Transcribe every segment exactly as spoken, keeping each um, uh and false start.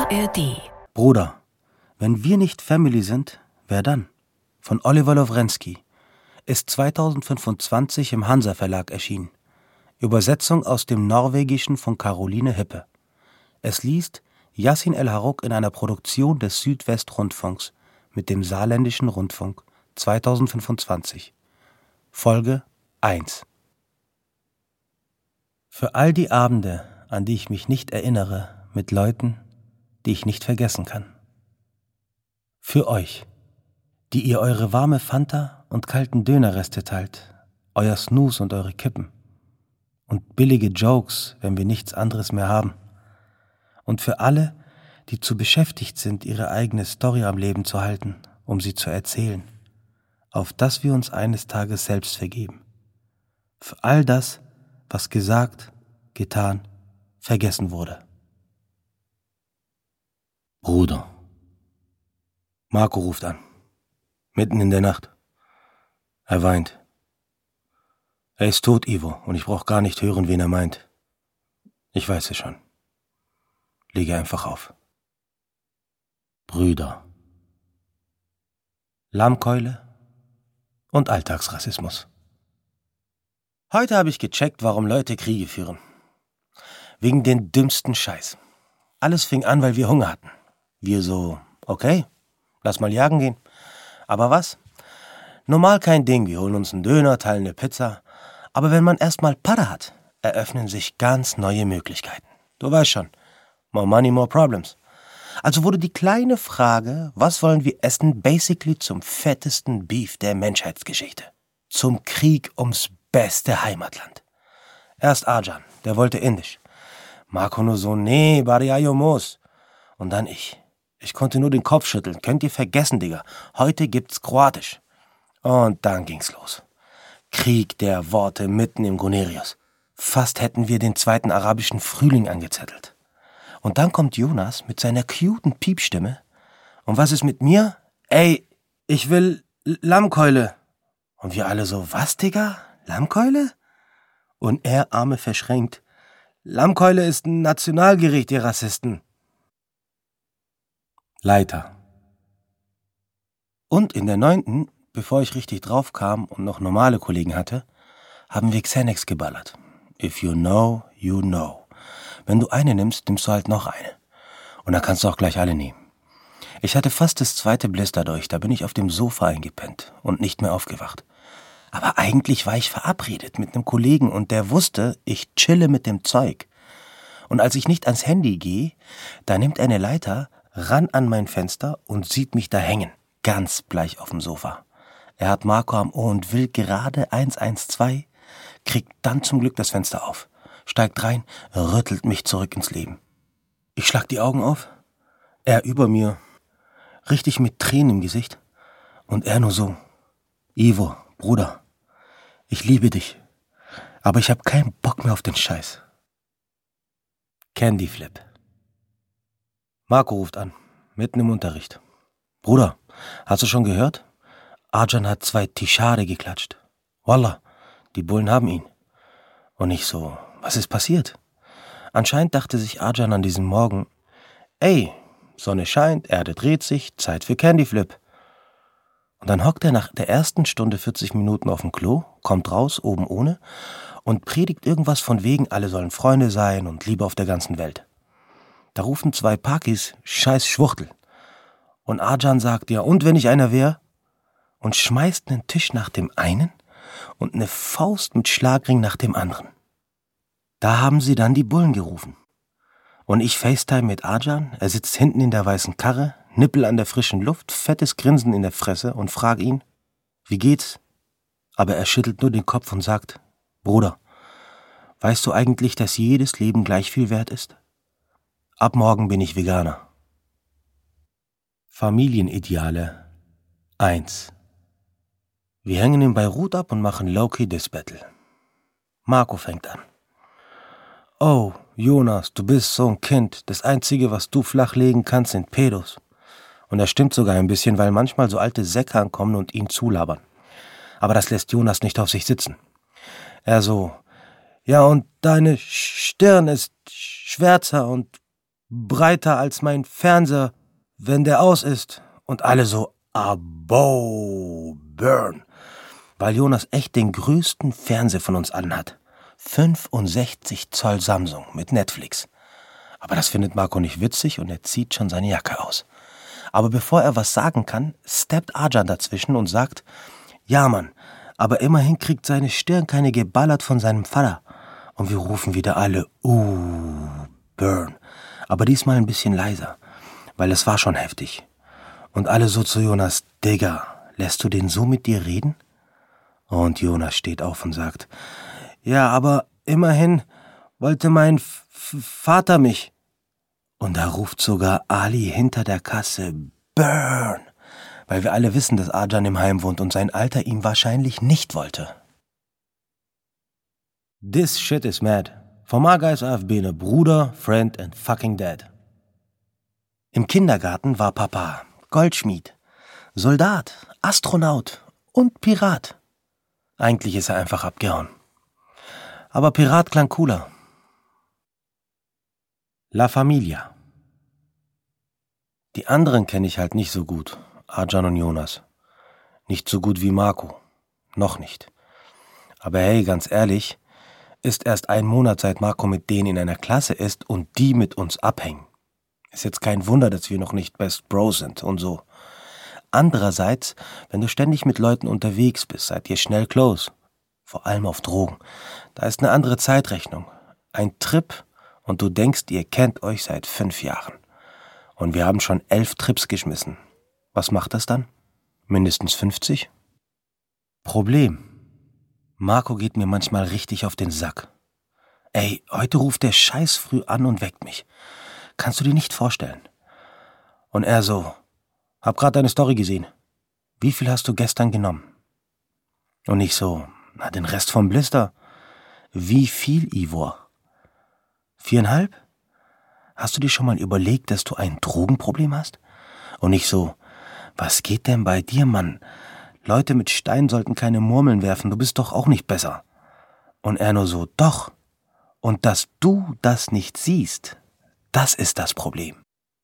A R D. Bruder, wenn wir nicht Family sind, wer dann? Von Oliver Lowrensky. Ist zweitausendfünfundzwanzig im Hansa Verlag erschienen. Übersetzung aus dem Norwegischen von Caroline Hippe. Es liest Yassin El-Harrouk in einer Produktion des Südwestrundfunks mit dem Saarländischen Rundfunk zweitausendfünfundzwanzig. Folge eins. Für all die Abende, an die ich mich nicht erinnere, mit Leuten, die ich nicht vergessen kann. Für euch, die ihr eure warme Fanta und kalten Dönerreste teilt, euer Snooze und eure Kippen und billige Jokes, wenn wir nichts anderes mehr haben. Und für alle, die zu beschäftigt sind, ihre eigene Story am Leben zu halten, um sie zu erzählen, auf dass wir uns eines Tages selbst vergeben. Für all das, was gesagt, getan, vergessen wurde. Bruder. Marco ruft an. Mitten in der Nacht. Er weint. Er ist tot, Ivo, und ich brauch gar nicht hören, wen er meint. Ich weiß es schon. Lege einfach auf. Brüder. Lammkeule und Alltagsrassismus. Heute habe ich gecheckt, warum Leute Kriege führen. Wegen den dümmsten Scheiß. Alles fing an, weil wir Hunger hatten. Wir so, okay, lass mal jagen gehen. Aber was? Normal kein Ding, wir holen uns einen Döner, teilen eine Pizza. Aber wenn man erstmal Padda hat, eröffnen sich ganz neue Möglichkeiten. Du weißt schon, more money, more problems. Also wurde die kleine Frage, was wollen wir essen, basically zum fettesten Beef der Menschheitsgeschichte. Zum Krieg ums beste Heimatland. Erst Arjan, der wollte indisch. Marco nur so, nee, Bariayo Mos. Und dann ich. Ich konnte nur den Kopf schütteln. Könnt ihr vergessen, Digga. Heute gibt's Kroatisch. Und dann ging's los. Krieg der Worte mitten im Gunerius. Fast hätten wir den zweiten arabischen Frühling angezettelt. Und dann kommt Jonas mit seiner cuten Piepstimme. Und was ist mit mir? Ey, ich will Lammkeule. Und wir alle so, was, Digga? Lammkeule? Und er, Arme verschränkt. Lammkeule ist ein Nationalgericht, ihr Rassisten. Leiter. Und in der neunten, bevor ich richtig drauf kam und noch normale Kollegen hatte, haben wir Xanax geballert. If you know, you know. Wenn du eine nimmst, nimmst du halt noch eine. Und dann kannst du auch gleich alle nehmen. Ich hatte fast das zweite Blister durch, da bin ich auf dem Sofa eingepennt und nicht mehr aufgewacht. Aber eigentlich war ich verabredet mit einem Kollegen und der wusste, ich chille mit dem Zeug. Und als ich nicht ans Handy gehe, da nimmt er eine Leiter ran an mein Fenster und sieht mich da hängen, ganz bleich auf dem Sofa. Er hat Marco am Ohr und will gerade eins eins zwei, kriegt dann zum Glück das Fenster auf, steigt rein, rüttelt mich zurück ins Leben. Ich schlag die Augen auf, er über mir, richtig mit Tränen im Gesicht und er nur so, Ivo, Bruder, ich liebe dich, aber ich hab keinen Bock mehr auf den Scheiß. Candy Flip. Marco ruft an, mitten im Unterricht. Bruder, hast du schon gehört? Arjan hat zwei Tischare geklatscht. Wallah, die Bullen haben ihn. Und ich so, was ist passiert? Anscheinend dachte sich Arjan an diesem Morgen, ey, Sonne scheint, Erde dreht sich, Zeit für Candy Flip. Und dann hockt er nach der ersten Stunde vierzig Minuten auf dem Klo, kommt raus, oben ohne, und predigt irgendwas von wegen, alle sollen Freunde sein und Liebe auf der ganzen Welt. Da rufen zwei Pakis, scheiß Schwuchtel. Und Arjan sagt, ja, und wenn ich einer wär? Und schmeißt einen Tisch nach dem einen und eine Faust mit Schlagring nach dem anderen. Da haben sie dann die Bullen gerufen. Und ich FaceTime mit Arjan, er sitzt hinten in der weißen Karre, Nippel an der frischen Luft, fettes Grinsen in der Fresse und frag ihn, wie geht's? Aber er schüttelt nur den Kopf und sagt, Bruder, weißt du eigentlich, dass jedes Leben gleich viel wert ist? Ab morgen bin ich Veganer. Familienideale eins. Wir hängen in Beirut ab und machen Low-Key Diss Battle. Marco fängt an. Oh, Jonas, du bist so ein Kind. Das Einzige, was du flachlegen kannst, sind Pedos. Und das stimmt sogar ein bisschen, weil manchmal so alte Säcke ankommen und ihn zulabern. Aber das lässt Jonas nicht auf sich sitzen. Er so, ja, und deine Stirn ist schwärzer und breiter als mein Fernseher, wenn der aus ist. Und alle so, abo, burn. Weil Jonas echt den größten Fernseher von uns allen hat. fünfundsechzig Zoll Samsung mit Netflix. Aber das findet Marco nicht witzig und er zieht schon seine Jacke aus. Aber bevor er was sagen kann, steppt Arjan dazwischen und sagt, ja Mann, aber immerhin kriegt seine Stirn keine geballert von seinem Vater. Und wir rufen wieder alle, uh, burn. Aber diesmal ein bisschen leiser, weil es war schon heftig. Und alle so zu Jonas, Digga, lässt du den so mit dir reden? Und Jonas steht auf und sagt, ja, aber immerhin wollte mein F- Vater mich. Und da ruft sogar Ali hinter der Kasse, burn, weil wir alle wissen, dass Arjan im Heim wohnt und sein Alter ihm wahrscheinlich nicht wollte. This shit is mad. For my guys I've been a Bruder, friend and fucking dad. Im Kindergarten war Papa Goldschmied, Soldat, Astronaut und Pirat. Eigentlich ist er einfach abgehauen. Aber Pirat klang cooler. La Familia. Die anderen kenne ich halt nicht so gut, Arjan und Jonas. Nicht so gut wie Marco. Noch nicht. Aber hey, ganz ehrlich, ist erst ein Monat, seit Marco mit denen in einer Klasse ist und die mit uns abhängen. Ist jetzt kein Wunder, dass wir noch nicht Best Bros sind und so. Andererseits, wenn du ständig mit Leuten unterwegs bist, seid ihr schnell close. Vor allem auf Drogen. Da ist eine andere Zeitrechnung. Ein Trip und du denkst, ihr kennt euch seit fünf Jahren. Und wir haben schon elf Trips geschmissen. Was macht das dann? Mindestens fünfzig? Problem. Marco geht mir manchmal richtig auf den Sack. Ey, heute ruft der Scheiß früh an und weckt mich. Kannst du dir nicht vorstellen? Und er so, hab grad deine Story gesehen. Wie viel hast du gestern genommen? Und ich so, na den Rest vom Blister. Wie viel, Ivor? Viereinhalb? Hast du dir schon mal überlegt, dass du ein Drogenproblem hast? Und ich so, was geht denn bei dir, Mann? Leute mit Steinen sollten keine Murmeln werfen, du bist doch auch nicht besser. Und er nur so, doch. Und dass du das nicht siehst, das ist das Problem.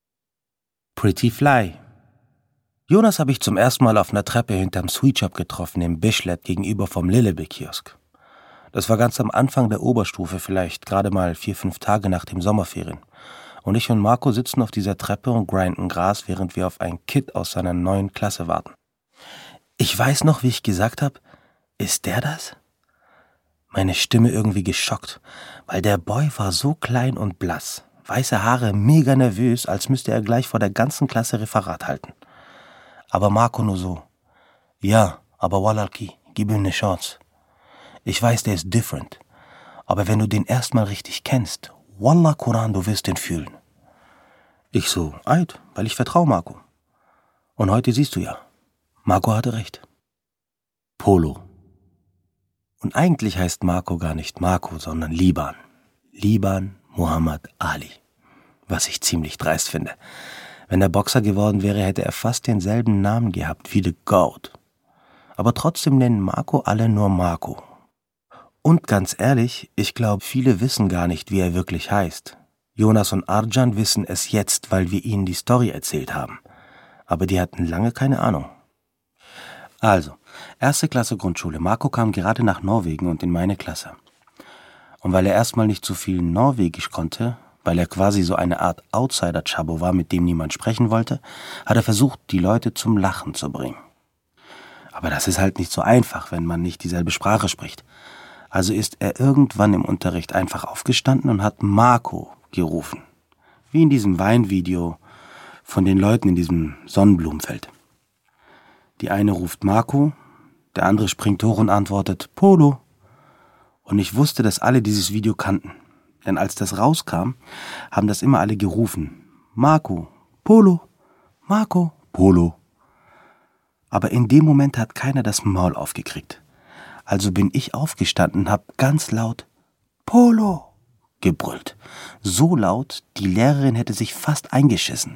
Pretty Fly. Jonas habe ich zum ersten Mal auf einer Treppe hinterm Sweet Shop getroffen, im Bischlet gegenüber vom Lillebeck-Kiosk. Das war ganz am Anfang der Oberstufe, vielleicht gerade mal vier, fünf Tage nach dem Sommerferien. Und ich und Marco sitzen auf dieser Treppe und grinden Gras, während wir auf ein Kid aus seiner neuen Klasse warten. Ich weiß noch, wie ich gesagt habe, ist der das? Meine Stimme irgendwie geschockt, weil der Boy war so klein und blass, weiße Haare, mega nervös, als müsste er gleich vor der ganzen Klasse Referat halten. Aber Marco nur so, ja, aber Walalki, gib ihm eine Chance. Ich weiß, der ist different, aber wenn du den erstmal richtig kennst, Wallah Koran, du wirst den fühlen. Ich so, eid, weil ich vertraue Marco. Und heute siehst du ja, Marco hatte recht. Polo. Und eigentlich heißt Marco gar nicht Marco, sondern Liban. Liban Muhammad Ali. Was ich ziemlich dreist finde. Wenn er Boxer geworden wäre, hätte er fast denselben Namen gehabt wie The Goat. Aber trotzdem nennen Marco alle nur Marco. Und ganz ehrlich, ich glaube, viele wissen gar nicht, wie er wirklich heißt. Jonas und Arjan wissen es jetzt, weil wir ihnen die Story erzählt haben. Aber die hatten lange keine Ahnung. Also, erste Klasse Grundschule. Marco kam gerade nach Norwegen und in meine Klasse. Und weil er erstmal nicht so viel Norwegisch konnte, weil er quasi so eine Art Outsider-Chabo war, mit dem niemand sprechen wollte, hat er versucht, die Leute zum Lachen zu bringen. Aber das ist halt nicht so einfach, wenn man nicht dieselbe Sprache spricht. Also ist er irgendwann im Unterricht einfach aufgestanden und hat Marco gerufen. Wie in diesem Weinvideo von den Leuten in diesem Sonnenblumenfeld. Die eine ruft Marco, der andere springt hoch und antwortet Polo. Und ich wusste, dass alle dieses Video kannten. Denn als das rauskam, haben das immer alle gerufen. Marco, Polo, Marco, Polo. Aber in dem Moment hat keiner das Maul aufgekriegt. Also bin ich aufgestanden und hab ganz laut Polo gebrüllt. So laut, die Lehrerin hätte sich fast eingeschissen.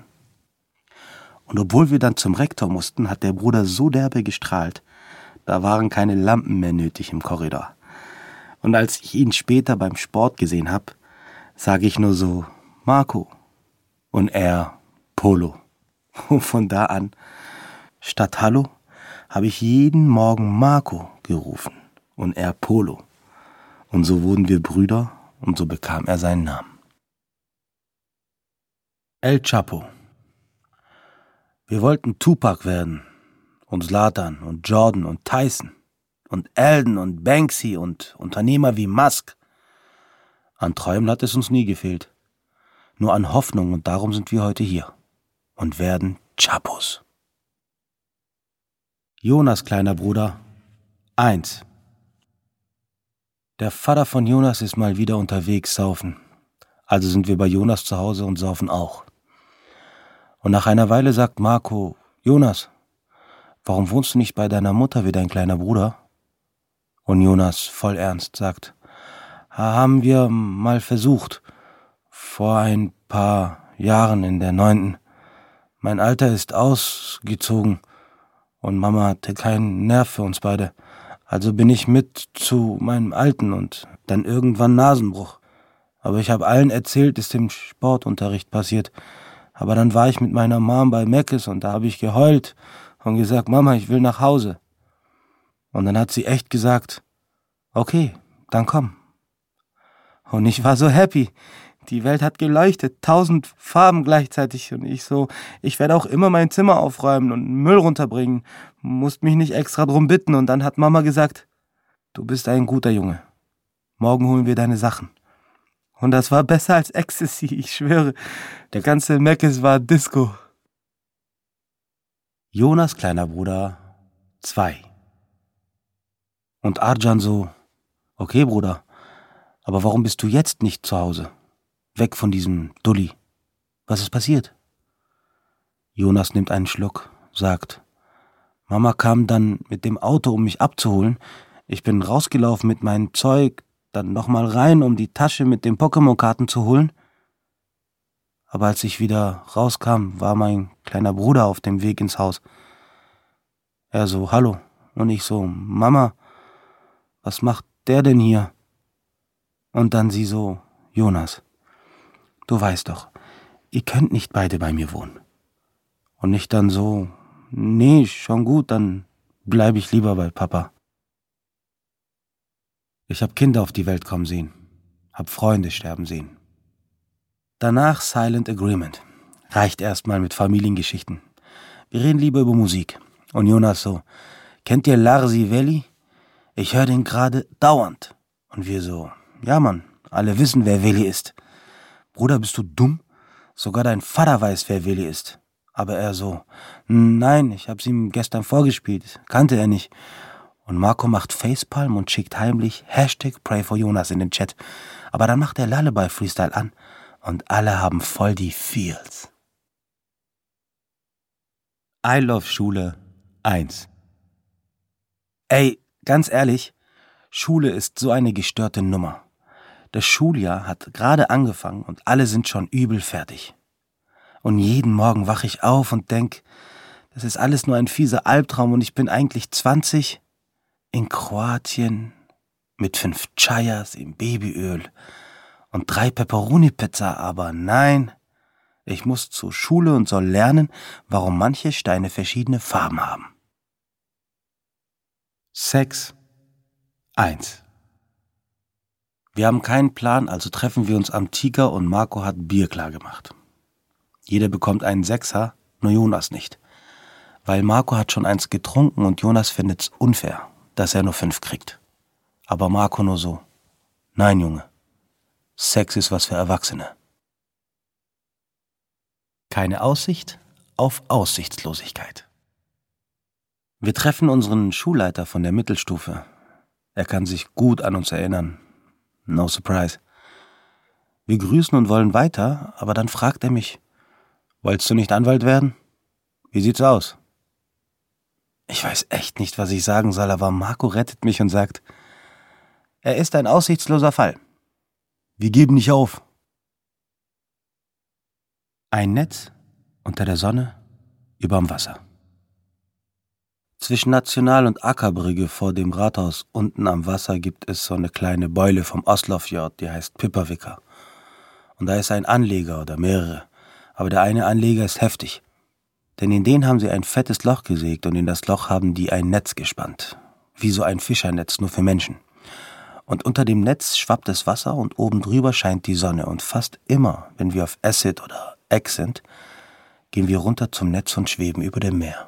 Und obwohl wir dann zum Rektor mussten, hat der Bruder so derbe gestrahlt, da waren keine Lampen mehr nötig im Korridor. Und als ich ihn später beim Sport gesehen habe, sage ich nur so, Marco, und er Polo. Und von da an, statt Hallo, habe ich jeden Morgen Marco gerufen und er Polo. Und so wurden wir Brüder und so bekam er seinen Namen. El Chapo. Wir wollten Tupac werden und Zlatan und Jordan und Tyson und Alden und Banksy und Unternehmer wie Musk. An Träumen hat es uns nie gefehlt, nur an Hoffnung, und darum sind wir heute hier und werden Chapos. Jonas kleiner Bruder, eins. Der Vater von Jonas ist mal wieder unterwegs saufen, also sind wir bei Jonas zu Hause und saufen auch. Und nach einer Weile sagt Marco: Jonas, warum wohnst du nicht bei deiner Mutter wie dein kleiner Bruder? Und Jonas voll ernst sagt: haben wir mal versucht, vor ein paar Jahren in der neunten. Mein Alter ist ausgezogen und Mama hatte keinen Nerv für uns beide. Also bin ich mit zu meinem Alten und dann irgendwann Nasenbruch. Aber ich habe allen erzählt, ist im Sportunterricht passiert. Aber dann war ich mit meiner Mom bei Meckes und da habe ich geheult und gesagt: Mama, ich will nach Hause. Und dann hat sie echt gesagt: okay, dann komm. Und ich war so happy. Die Welt hat geleuchtet, tausend Farben gleichzeitig. Und ich so, ich werde auch immer mein Zimmer aufräumen und Müll runterbringen. Musst mich nicht extra drum bitten. Und dann hat Mama gesagt: du bist ein guter Junge. Morgen holen wir deine Sachen. Und das war besser als Ecstasy, ich schwöre. Der ganze Meckes war Disco. Jonas kleiner Bruder, zwei. Und Arjan so: okay, Bruder, aber warum bist du jetzt nicht zu Hause? Weg von diesem Dulli. Was ist passiert? Jonas nimmt einen Schluck, sagt: Mama kam dann mit dem Auto, um mich abzuholen. Ich bin rausgelaufen mit meinem Zeug, dann nochmal rein, um die Tasche mit den Pokémon-Karten zu holen. Aber als ich wieder rauskam, war mein kleiner Bruder auf dem Weg ins Haus. Er so: hallo. Und ich so: Mama, was macht der denn hier? Und dann sie so: Jonas, du weißt doch, ihr könnt nicht beide bei mir wohnen. Und ich dann so: nee, schon gut, dann bleibe ich lieber bei Papa. Ich hab Kinder auf die Welt kommen sehen, hab Freunde sterben sehen. Danach Silent Agreement. Reicht erstmal mit Familiengeschichten. Wir reden lieber über Musik. Und Jonas so: kennt ihr Larsi Veli? Ich höre den gerade dauernd. Und wir so: ja Mann, alle wissen, wer Veli ist. Bruder, bist du dumm? Sogar dein Vater weiß, wer Veli ist. Aber er so: nein, ich hab's ihm gestern vorgespielt, kannte er nicht. Und Marco macht Facepalm und schickt heimlich Hashtag Pray for Jonas in den Chat. Aber dann macht er Lullaby Freestyle an und alle haben voll die Feels. I love Schule eins. Ey, ganz ehrlich, Schule ist so eine gestörte Nummer. Das Schuljahr hat gerade angefangen und alle sind schon übel fertig. Und jeden Morgen wache ich auf und denk, das ist alles nur ein fieser Albtraum und ich bin eigentlich zwanzig, in Kroatien, mit fünf Chayas im Babyöl und drei Pepperoni-Pizza, aber nein, ich muss zur Schule und soll lernen, warum manche Steine verschiedene Farben haben. Sex eins. Wir haben keinen Plan, also treffen wir uns am Tiger und Marco hat Bier klar gemacht. Jeder bekommt einen Sechser, nur Jonas nicht. Weil Marco hat schon eins getrunken und Jonas findet's unfair, dass er nur fünf kriegt. Aber Marco nur so: nein, Junge, Sex ist was für Erwachsene. Keine Aussicht auf Aussichtslosigkeit. Wir treffen unseren Schulleiter von der Mittelstufe. Er kann sich gut an uns erinnern. No surprise. Wir grüßen und wollen weiter, aber dann fragt er mich: wolltest du nicht Anwalt werden? Wie sieht's aus? Ich weiß echt nicht, was ich sagen soll, aber Marco rettet mich und sagt: er ist ein aussichtsloser Fall. Wir geben nicht auf. Ein Netz unter der Sonne überm Wasser. Zwischen National- und Ackerbrücke vor dem Rathaus unten am Wasser gibt es so eine kleine Beule vom Oslofjord, die heißt Pipperwicker. Und da ist ein Anleger oder mehrere. Aber der eine Anleger ist heftig. Denn in den haben sie ein fettes Loch gesägt und in das Loch haben die ein Netz gespannt. Wie so ein Fischernetz, nur für Menschen. Und unter dem Netz schwappt das Wasser und oben drüber scheint die Sonne. Und fast immer, wenn wir auf Acid oder Egg sind, gehen wir runter zum Netz und schweben über dem Meer.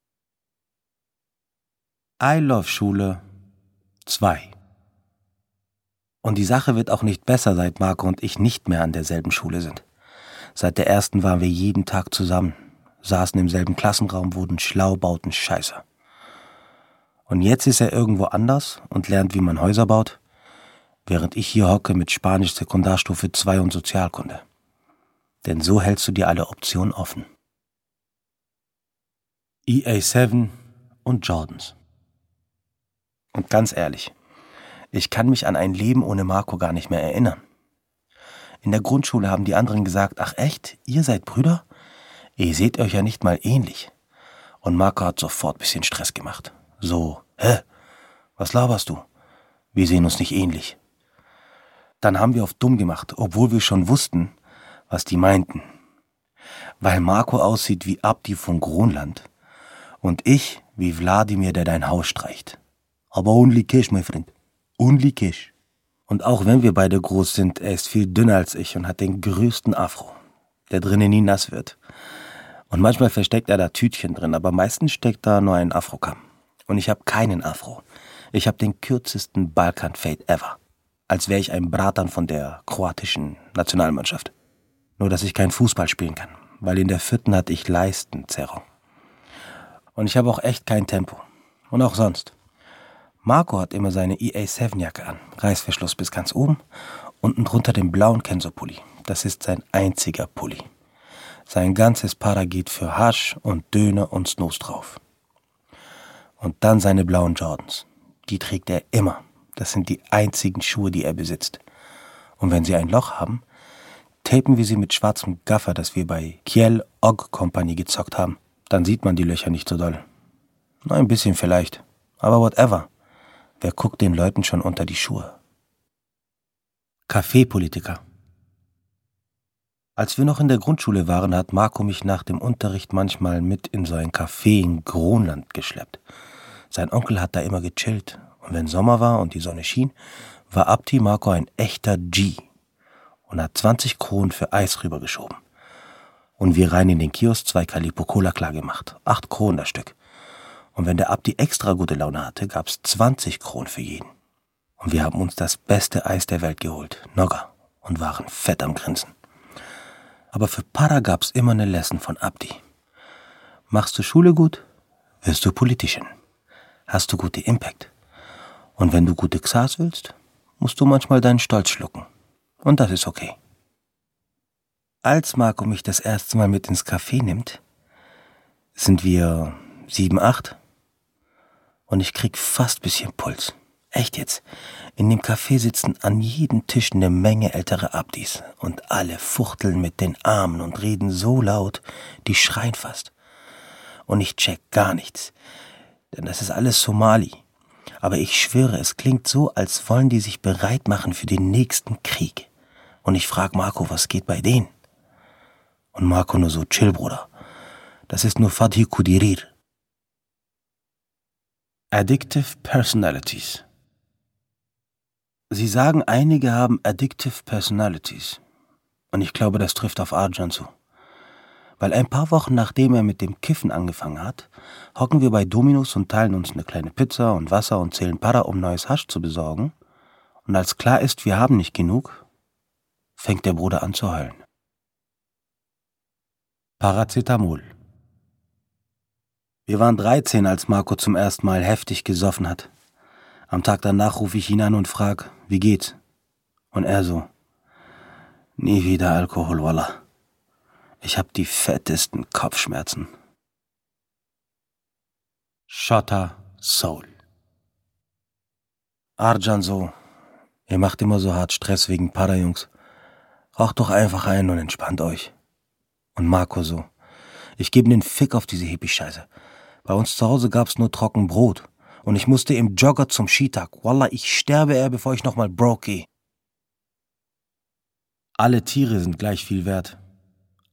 I Love Schule zwei. Und die Sache wird auch nicht besser, seit Marco und ich nicht mehr an derselben Schule sind. Seit der ersten waren wir jeden Tag zusammen, saßen im selben Klassenraum, wurden schlau, bauten Scheiße. Und jetzt ist er irgendwo anders und lernt, wie man Häuser baut, während ich hier hocke mit Spanisch Sekundarstufe zwei und Sozialkunde. Denn so hältst du dir alle Optionen offen. E A sieben und Jordans. Und ganz ehrlich, ich kann mich an ein Leben ohne Marco gar nicht mehr erinnern. In der Grundschule haben die anderen gesagt, ach echt, ihr seid Brüder? Ihr seht euch ja nicht mal ähnlich. Und Marco hat sofort ein bisschen Stress gemacht. So, hä? Was laberst du? Wir sehen uns nicht ähnlich. Dann haben wir auf dumm gemacht, obwohl wir schon wussten, was die meinten. Weil Marco aussieht wie Abdi von Gronland und ich wie Wladimir, der dein Haus streicht. Aber only cash, mein Freund. Only cash. Und auch wenn wir beide groß sind, er ist viel dünner als ich und hat den größten Afro, der drinnen nie nass wird. Und manchmal versteckt er da Tütchen drin, aber meistens steckt da nur ein Afrokamm. Und ich habe keinen Afro. Ich habe den kürzesten Balkan-Fade ever. Als wäre ich ein Bratan von der kroatischen Nationalmannschaft. Nur, dass ich kein Fußball spielen kann, weil in der vierten hatte ich Leistenzerrung. Und ich habe auch echt kein Tempo. Und auch sonst. Marco hat immer seine E A sieben Jacke an, Reißverschluss bis ganz oben, unten drunter den blauen Kenzo-Pulli. Das ist sein einziger Pulli. Sein ganzes Para geht für Hasch und Döner und Snus drauf. Und dann seine blauen Jordans. Die trägt er immer. Das sind die einzigen Schuhe, die er besitzt. Und wenn sie ein Loch haben, tapen wir sie mit schwarzem Gaffer, das wir bei Kiel Og Company gezockt haben. Dann sieht man die Löcher nicht so doll. Na, ein bisschen vielleicht. Aber whatever. Wer guckt den Leuten schon unter die Schuhe? Kaffeepolitiker. Als wir noch in der Grundschule waren, hat Marco mich nach dem Unterricht manchmal mit in so ein Café in Gronland geschleppt. Sein Onkel hat da immer gechillt. Und wenn Sommer war und die Sonne schien, war Abdi Marco ein echter G und hat zwanzig Kronen für Eis rübergeschoben. Und wir rein in den Kiosk zwei Calippo Cola klar gemacht. Acht Kronen das Stück. Und wenn der Abdi extra gute Laune hatte, gab's zwanzig Kronen für jeden. Und wir haben uns das beste Eis der Welt geholt, Nogger, und waren fett am Grinsen. Aber für Para gab's immer eine Lesson von Abdi. Machst du Schule gut, wirst du Politician. Hast du gute Impact. Und wenn du gute Xas willst, musst du manchmal deinen Stolz schlucken. Und das ist okay. Als Marco mich das erste Mal mit ins Café nimmt, sind wir sieben, acht. Und ich krieg fast bisschen Puls. Echt jetzt. In dem Café sitzen an jedem Tisch eine Menge ältere Abdis. Und alle fuchteln mit den Armen und reden so laut, die schreien fast. Und ich check gar nichts. Denn das ist alles Somali. Aber ich schwöre, es klingt so, als wollen die sich bereit machen für den nächsten Krieg. Und ich frag Marco, was geht bei denen? Und Marco nur so, chill, Bruder. Das ist nur Fatih Kudirir. Addictive Personalities. Sie sagen, einige haben Addictive Personalities. Und ich glaube, das trifft auf Arjan zu. Weil ein paar Wochen nachdem er mit dem Kiffen angefangen hat, hocken wir bei Dominos und teilen uns eine kleine Pizza und Wasser und zählen Para, um neues Hasch zu besorgen. Und als klar ist, wir haben nicht genug, fängt der Bruder an zu heulen. Paracetamol. Wir waren dreizehn, als Marco zum ersten Mal heftig gesoffen hat. Am Tag danach rufe ich ihn an und frag, wie geht's? Und er so, nie wieder Alkohol, Wallah. Ich hab die fettesten Kopfschmerzen. Shotta Soul. Arjan so, ihr macht immer so hart Stress wegen Para, Jungs. Raucht doch einfach ein und entspannt euch. Und Marco so, ich gebe den Fick auf diese Hippie-Scheiße. Bei uns zu Hause gab's nur trocken Brot. Und ich musste im Jogger zum Skitag. Wallah, ich sterbe eher, bevor ich nochmal broke gehe. Alle Tiere sind gleich viel wert.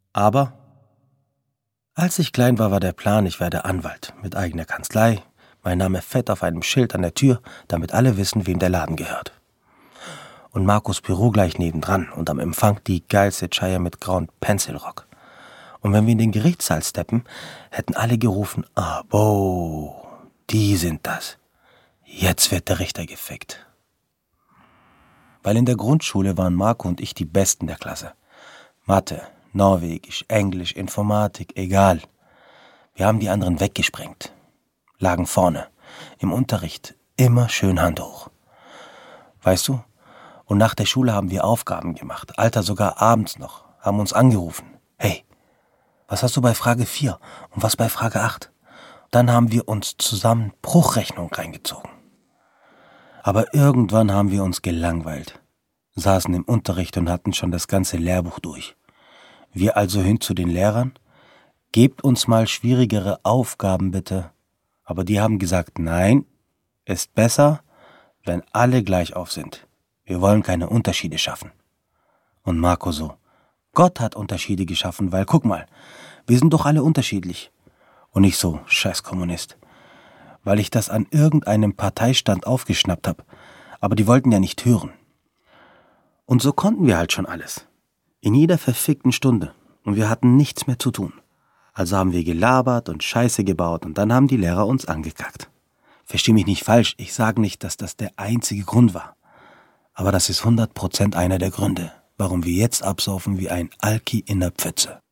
Aber als ich klein war, war der Plan, ich werde Anwalt mit eigener Kanzlei, mein Name fett auf einem Schild an der Tür, damit alle wissen, wem der Laden gehört. Und Marcos Büro gleich nebendran und am Empfang die geilste Chaya mit grauen Pencilrock. Und wenn wir in den Gerichtssaal steppen, hätten alle gerufen, abo, die sind das. Jetzt wird der Richter gefickt. Weil in der Grundschule waren Marco und ich die Besten der Klasse. Mathe, Norwegisch, Englisch, Informatik, egal. Wir haben die anderen weggesprengt. Lagen vorne, im Unterricht, immer schön Hand hoch. Weißt du? Und nach der Schule haben wir Aufgaben gemacht, Alter, sogar abends noch, haben uns angerufen. Hey, was hast du bei Frage vier und was bei Frage acht? Dann haben wir uns zusammen Bruchrechnung reingezogen. Aber irgendwann haben wir uns gelangweilt, saßen im Unterricht und hatten schon das ganze Lehrbuch durch. Wir also hin zu den Lehrern, gebt uns mal schwierigere Aufgaben bitte. Aber die haben gesagt, nein, ist besser, wenn alle gleich auf sind. Wir wollen keine Unterschiede schaffen. Und Marco so, Gott hat Unterschiede geschaffen, weil guck mal, wir sind doch alle unterschiedlich. Und ich so, scheiß Kommunist. Weil ich das an irgendeinem Parteistand aufgeschnappt habe. Aber die wollten ja nicht hören. Und so konnten wir halt schon alles. In jeder verfickten Stunde. Und wir hatten nichts mehr zu tun. Also haben wir gelabert und Scheiße gebaut und dann haben die Lehrer uns angekackt. Versteh mich nicht falsch, ich sage nicht, dass das der einzige Grund war. Aber das ist hundert Prozent einer der Gründe, warum wir jetzt absaufen wie ein Alki in der Pfütze.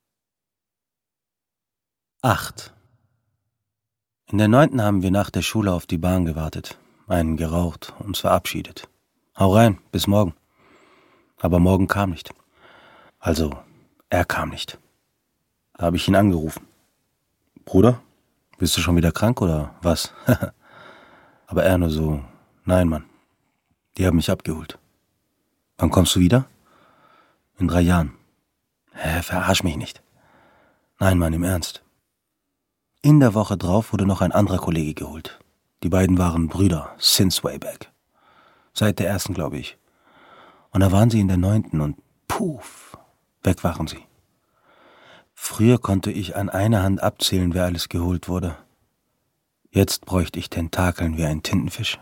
acht. In der neunten haben wir nach der Schule auf die Bahn gewartet, einen geraucht, uns verabschiedet. Hau rein, bis morgen. Aber morgen kam nicht. Also, er kam nicht. Da habe ich ihn angerufen. Bruder, bist du schon wieder krank oder was? Aber er nur so, nein Mann, die haben mich abgeholt. Wann kommst du wieder? In drei Jahren. Hä, verarsch mich nicht. Nein Mann, im Ernst. In der Woche drauf wurde noch ein anderer Kollege geholt. Die beiden waren Brüder, since way back. Seit der ersten, glaube ich. Und da waren sie in der neunten und puff, weg waren sie. Früher konnte ich an einer Hand abzählen, wer alles geholt wurde. Jetzt bräuchte ich Tentakeln wie ein Tintenfisch.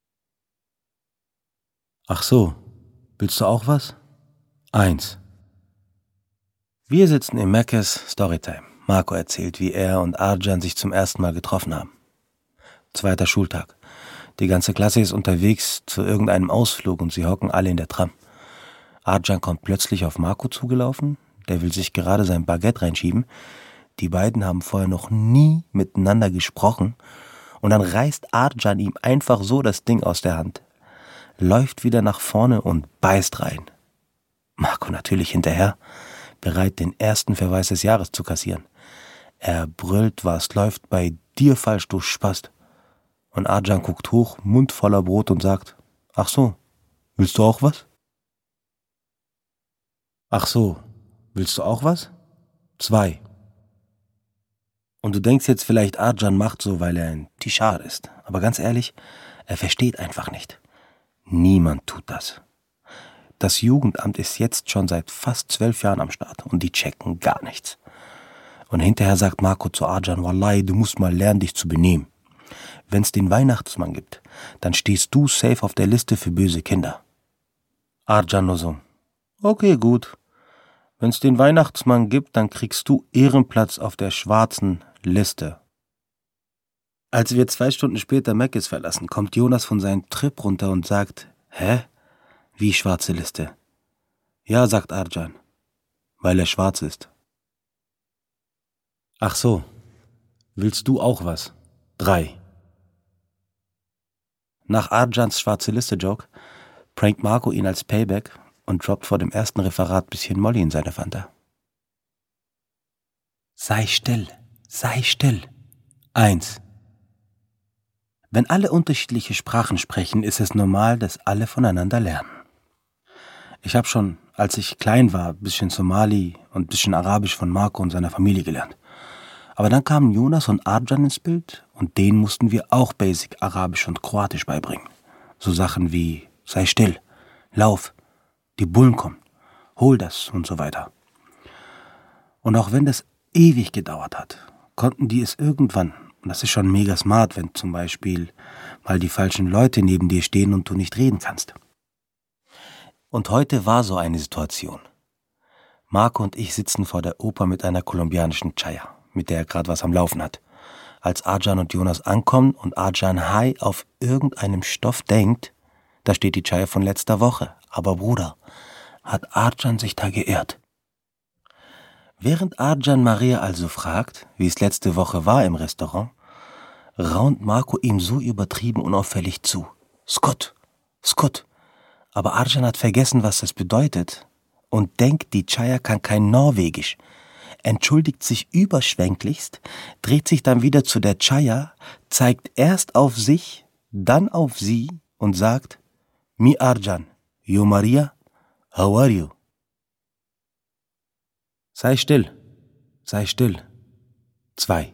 Ach so, willst du auch was? Eins. Wir sitzen im Meckes Storytime. Marco erzählt, wie er und Arjan sich zum ersten Mal getroffen haben. Zweiter Schultag. Die ganze Klasse ist unterwegs zu irgendeinem Ausflug und sie hocken alle in der Tram. Arjan kommt plötzlich auf Marco zugelaufen. Der will sich gerade sein Baguette reinschieben. Die beiden haben vorher noch nie miteinander gesprochen. Und dann reißt Arjan ihm einfach so das Ding aus der Hand. Läuft wieder nach vorne und beißt rein. Marco natürlich hinterher, bereit, den ersten Verweis des Jahres zu kassieren. Er brüllt, was läuft bei dir falsch, du Spast. Und Arjan guckt hoch, Mund voller Brot und sagt, ach so, willst du auch was? Ach so, willst du auch was? Zwei. Und du denkst jetzt vielleicht, Arjan macht so, weil er ein Tischar ist. Aber ganz ehrlich, er versteht einfach nicht. Niemand tut das. Das Jugendamt ist jetzt schon seit fast zwölf Jahren am Start und die checken gar nichts. Und hinterher sagt Marco zu Arjan, Wallahi, du musst mal lernen, dich zu benehmen. Wenn es den Weihnachtsmann gibt, dann stehst du safe auf der Liste für böse Kinder. Arjan nur so, okay, gut. Wenn es den Weihnachtsmann gibt, dann kriegst du Ehrenplatz auf der schwarzen Liste. Als wir zwei Stunden später Meckes verlassen, kommt Jonas von seinem Trip runter und sagt, hä? Wie schwarze Liste? Ja, sagt Arjan, weil er schwarz ist. Ach so, willst du auch was? Drei. Nach Arjans schwarze Liste-Joke prankt Marco ihn als Payback und droppt vor dem ersten Referat bisschen Molly in seine Fanta. Sei still, sei still. Eins. Wenn alle unterschiedliche Sprachen sprechen, ist es normal, dass alle voneinander lernen. Ich habe schon, als ich klein war, ein bisschen Somali und ein bisschen Arabisch von Marco und seiner Familie gelernt. Aber dann kamen Jonas und Arjan ins Bild und denen mussten wir auch Basic Arabisch und Kroatisch beibringen. So Sachen wie, sei still, lauf, die Bullen kommen, hol das und so weiter. Und auch wenn das ewig gedauert hat, konnten die es irgendwann, und das ist schon mega smart, wenn zum Beispiel mal die falschen Leute neben dir stehen und du nicht reden kannst. Und heute war so eine Situation. Marco und ich sitzen vor der Oper mit einer kolumbianischen Chaya, mit der er gerade was am Laufen hat. Als Arjan und Jonas ankommen und Arjan high auf irgendeinem Stoff denkt, da steht die Chaya von letzter Woche. Aber Bruder, hat Arjan sich da geirrt. Während Arjan Maria also fragt, wie es letzte Woche war im Restaurant, raunt Marco ihm so übertrieben unauffällig zu. Skut, Skut. Aber Arjan hat vergessen, was das bedeutet und denkt, die Chaya kann kein Norwegisch, entschuldigt sich überschwänglichst, dreht sich dann wieder zu der Chaya, zeigt erst auf sich, dann auf sie und sagt, Mi Arjan, yo Maria, how are you? Sei still, sei still. Zwei.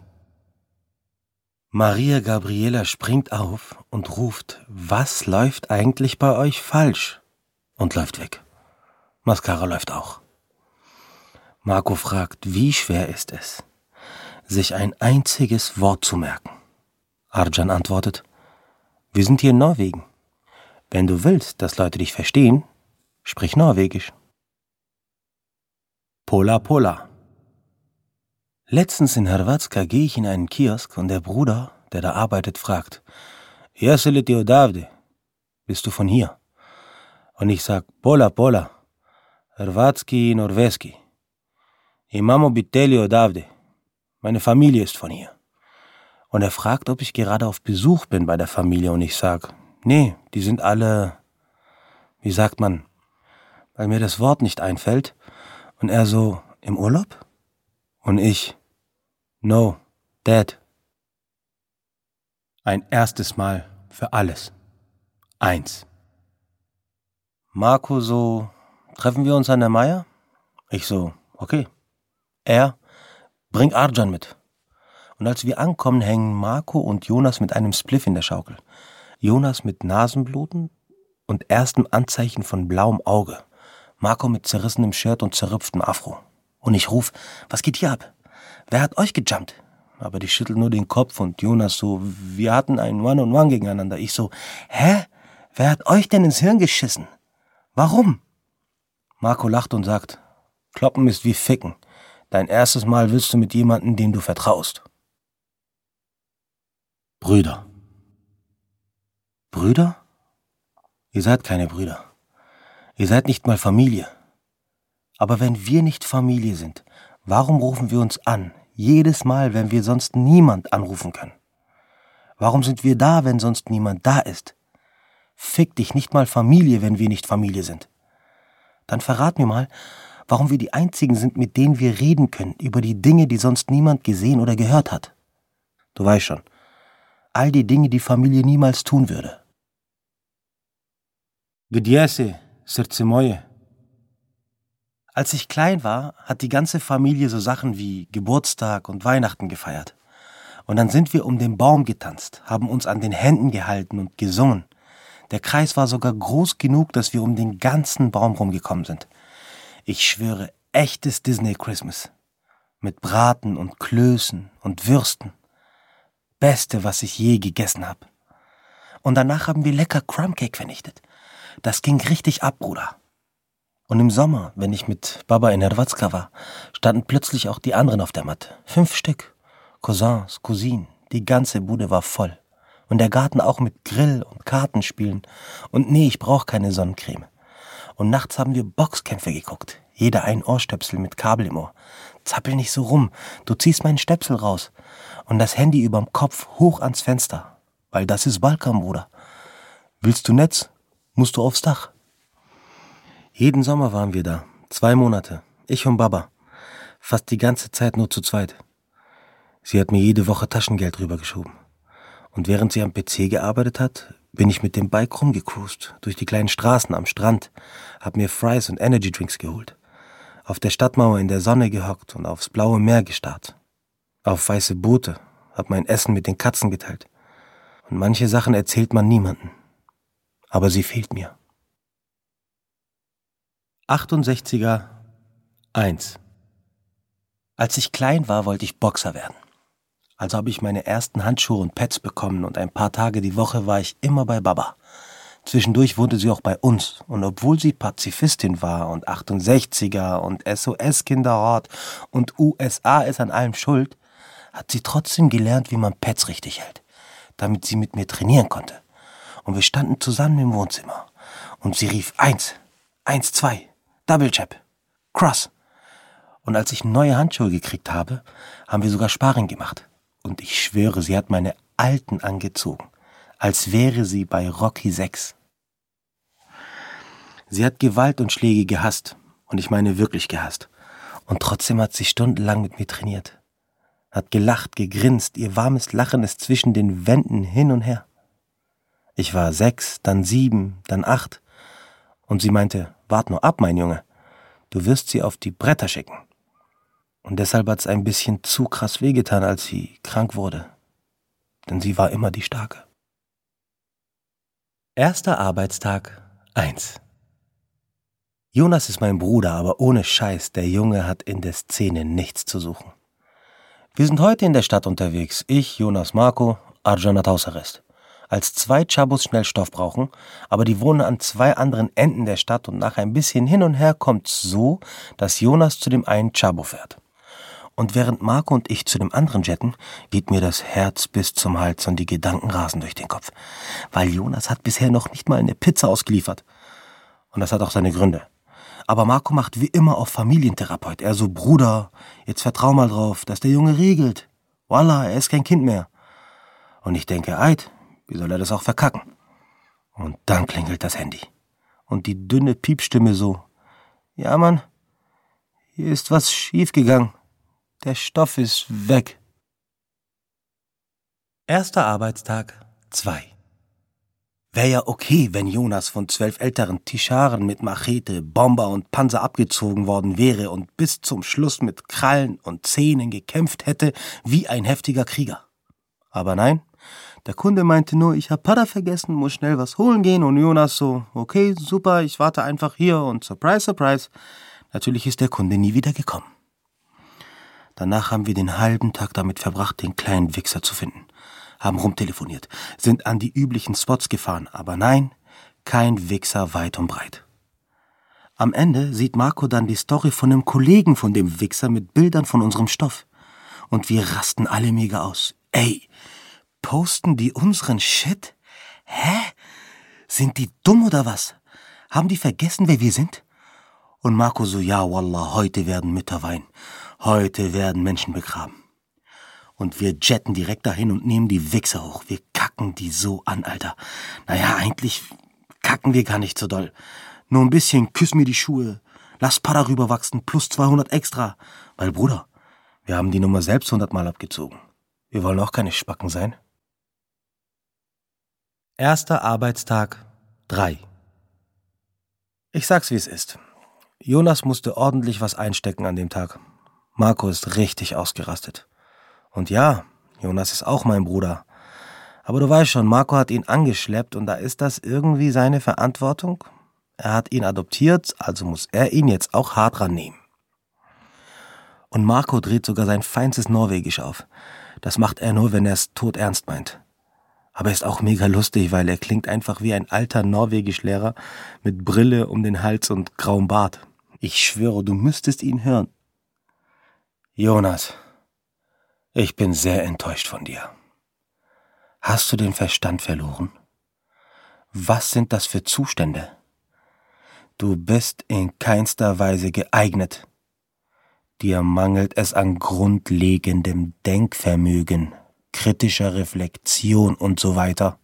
Maria Gabriela springt auf und ruft, was läuft eigentlich bei euch falsch? Und läuft weg. Mascara läuft auch. Marco fragt, wie schwer ist es, sich ein einziges Wort zu merken? Arjan antwortet, wir sind hier in Norwegen. Wenn du willst, dass Leute dich verstehen, sprich Norwegisch. Pola Pola. Letztens in Hrvatska gehe ich in einen Kiosk und der Bruder, der da arbeitet, fragt, Jesi li ti odavde? Bist du von hier? Und ich sag, Pola Pola, Hrvatski, Norweski. Imamo biteli odavde. Meine Familie ist von hier. Und er fragt, ob ich gerade auf Besuch bin bei der Familie und ich sag, nee, die sind alle, wie sagt man, weil mir das Wort nicht einfällt. Und er so, im Urlaub? Und ich, no, Dad. Ein erstes Mal für alles. Eins. Marco so, treffen wir uns an der Meier? Ich so, okay. Er, bring Arjan mit. Und als wir ankommen, hängen Marco und Jonas mit einem Spliff in der Schaukel. Jonas mit Nasenbluten und erstem Anzeichen von blauem Auge. Marco mit zerrissenem Shirt und zerrüpftem Afro. Und ich ruf, was geht hier ab? Wer hat euch gejumpt? Aber die schüttelt nur den Kopf und Jonas so, wir hatten ein One-on-One gegeneinander. Ich so, hä? Wer hat euch denn ins Hirn geschissen? Warum? Marco lacht und sagt, Kloppen ist wie Ficken. Dein erstes Mal willst du mit jemandem, dem du vertraust. Brüder. Brüder? Ihr seid keine Brüder. Ihr seid nicht mal Familie. Aber wenn wir nicht Familie sind, warum rufen wir uns an, jedes Mal, wenn wir sonst niemand anrufen können? Warum sind wir da, wenn sonst niemand da ist? Fick dich, nicht mal Familie, wenn wir nicht Familie sind. Dann verrat mir mal, warum wir die Einzigen sind, mit denen wir reden können, über die Dinge, die sonst niemand gesehen oder gehört hat. Du weißt schon, all die Dinge, die Familie niemals tun würde. Gdjese, srce moje. Als ich klein war, hat die ganze Familie so Sachen wie Geburtstag und Weihnachten gefeiert. Und dann sind wir um den Baum getanzt, haben uns an den Händen gehalten und gesungen. Der Kreis war sogar groß genug, dass wir um den ganzen Baum rumgekommen sind. Ich schwöre, echtes Disney Christmas. Mit Braten und Klößen und Würsten. Beste, was ich je gegessen habe. Und danach haben wir lecker Crumbcake vernichtet. Das ging richtig ab, Bruder. Und im Sommer, wenn ich mit Baba in Hrvatska war, standen plötzlich auch die anderen auf der Matte. Fünf Stück. Cousins, Cousinen. Die ganze Bude war voll. Und der Garten auch mit Grill und Kartenspielen. Und nee, ich brauche keine Sonnencreme. Und nachts haben wir Boxkämpfe geguckt. Jeder ein Ohrstöpsel mit Kabel im Ohr. Zappel nicht so rum. Du ziehst meinen Stöpsel raus. Und das Handy überm Kopf hoch ans Fenster. Weil das ist Balkan, Bruder. Willst du Netz? Musst du aufs Dach. Jeden Sommer waren wir da. Zwei Monate. Ich und Baba. Fast die ganze Zeit nur zu zweit. Sie hat mir jede Woche Taschengeld rübergeschoben. Und während sie am P C gearbeitet hat, bin ich mit dem Bike rumgecruised, durch die kleinen Straßen am Strand, hab mir Fries und Energydrinks geholt, auf der Stadtmauer in der Sonne gehockt und aufs blaue Meer gestarrt, auf weiße Boote, hab mein Essen mit den Katzen geteilt. Und manche Sachen erzählt man niemandem, aber sie fehlt mir. achtundsechziger eins Als ich klein war, wollte ich Boxer werden. Also habe ich meine ersten Handschuhe und Pads bekommen und ein paar Tage die Woche war ich immer bei Baba. Zwischendurch wohnte sie auch bei uns und obwohl sie Pazifistin war und achtundsechziger und S O S-Kinderhort und U S A ist an allem schuld, hat sie trotzdem gelernt, wie man Pads richtig hält, damit sie mit mir trainieren konnte. Und wir standen zusammen im Wohnzimmer und sie rief eins, eins, zwei, Double Jab, Cross. Und als ich neue Handschuhe gekriegt habe, haben wir sogar Sparring gemacht. Und ich schwöre, sie hat meine alten angezogen, als wäre sie bei Rocky sechs. Sie hat Gewalt und Schläge gehasst, und ich meine wirklich gehasst. Und trotzdem hat sie stundenlang mit mir trainiert. Hat gelacht, gegrinst, ihr warmes Lachen ist zwischen den Wänden hin und her. Ich war sechs, dann sieben, dann acht. Und sie meinte, wart nur ab, mein Junge, du wirst sie auf die Bretter schicken. Und deshalb hat's ein bisschen zu krass wehgetan, als sie krank wurde. Denn sie war immer die Starke. Erster Arbeitstag eins. Jonas ist mein Bruder, aber ohne Scheiß, der Junge hat in der Szene nichts zu suchen. Wir sind heute in der Stadt unterwegs. Ich, Jonas, Marco, Arjan hat Hausarrest. Als zwei Chabos schnell Stoff brauchen, aber die wohnen an zwei anderen Enden der Stadt und nach ein bisschen hin und her kommt's so, dass Jonas zu dem einen Chabo fährt. Und während Marco und ich zu dem anderen jetten, geht mir das Herz bis zum Hals und die Gedanken rasen durch den Kopf. Weil Jonas hat bisher noch nicht mal eine Pizza ausgeliefert. Und das hat auch seine Gründe. Aber Marco macht wie immer auf Familientherapeut. Er so, Bruder, jetzt vertrau mal drauf, dass der Junge regelt. Wallah, er ist kein Kind mehr. Und ich denke, Eid, wie soll er das auch verkacken? Und dann klingelt das Handy. Und die dünne Piepstimme so, ja Mann, hier ist was schiefgegangen. Der Stoff ist weg. Erster Arbeitstag zwei. Wäre ja okay, wenn Jonas von zwölf älteren Tischaren mit Machete, Bomber und Panzer abgezogen worden wäre und bis zum Schluss mit Krallen und Zähnen gekämpft hätte wie ein heftiger Krieger. Aber nein, der Kunde meinte nur, ich hab Pada vergessen, muss schnell was holen gehen und Jonas so, okay, super, ich warte einfach hier und surprise, surprise, natürlich ist der Kunde nie wieder gekommen. Danach haben wir den halben Tag damit verbracht, den kleinen Wichser zu finden. Haben rumtelefoniert, sind an die üblichen Spots gefahren, aber nein, kein Wichser weit und breit. Am Ende sieht Marco dann die Story von einem Kollegen von dem Wichser mit Bildern von unserem Stoff. Und wir rasten alle mega aus. Ey, posten die unseren Shit? Hä? Sind die dumm oder was? Haben die vergessen, wer wir sind? Und Marco so, ja, wallah, heute werden Mütter weinen. Heute werden Menschen begraben. Und wir jetten direkt dahin und nehmen die Wichser hoch. Wir kacken die so an, Alter. Naja, eigentlich kacken wir gar nicht so doll. Nur ein bisschen, küss mir die Schuhe. Lass Pada rüberwachsen, plus zweihundert extra. Weil, Bruder, wir haben die Nummer selbst hundertmal abgezogen. Wir wollen auch keine Spacken sein. Erster Arbeitstag drei. Ich sag's, wie es ist. Jonas musste ordentlich was einstecken an dem Tag. Marco ist richtig ausgerastet. Und ja, Jonas ist auch mein Bruder. Aber du weißt schon, Marco hat ihn angeschleppt und da ist das irgendwie seine Verantwortung. Er hat ihn adoptiert, also muss er ihn jetzt auch hart rannehmen. Und Marco dreht sogar sein feinstes Norwegisch auf. Das macht er nur, wenn er es todernst meint. Aber er ist auch mega lustig, weil er klingt einfach wie ein alter Norwegischlehrer mit Brille um den Hals und grauem Bart. Ich schwöre, du müsstest ihn hören. Jonas, ich bin sehr enttäuscht von dir. Hast du den Verstand verloren? Was sind das für Zustände? Du bist in keinster Weise geeignet. Dir mangelt es an grundlegendem Denkvermögen, kritischer Reflexion und so weiter.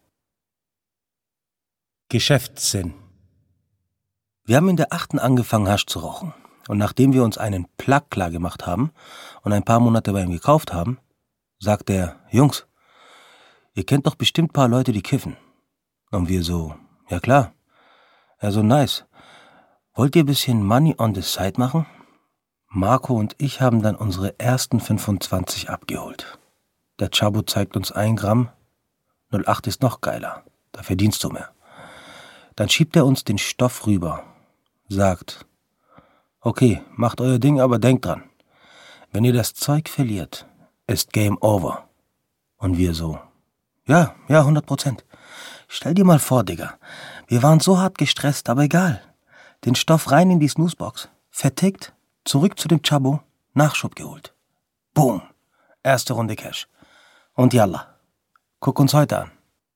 Geschäftssinn. Wir haben in der achten angefangen, Hasch zu rauchen. Und nachdem wir uns einen Plug klar gemacht haben und ein paar Monate bei ihm gekauft haben, sagt er, Jungs, ihr kennt doch bestimmt ein paar Leute, die kiffen. Und wir so, ja klar. Er so, nice. Wollt ihr ein bisschen Money on the side machen? Marco und ich haben dann unsere ersten fünfundzwanzig abgeholt. Der Chabo zeigt uns ein Gramm. null Komma acht ist noch geiler. Da verdienst du mehr. Dann schiebt er uns den Stoff rüber. Sagt, okay, macht euer Ding, aber denkt dran. wenn ihr das Zeug verliert, ist Game Over. Und wir so, ja, ja, hundert Prozent. Stell dir mal vor, Digga, wir waren so hart gestresst, aber egal. Den Stoff rein in die Snoozebox, vertickt, zurück zu dem Chabo, Nachschub geholt. Boom, erste Runde Cash. Und yalla, guck uns heute an.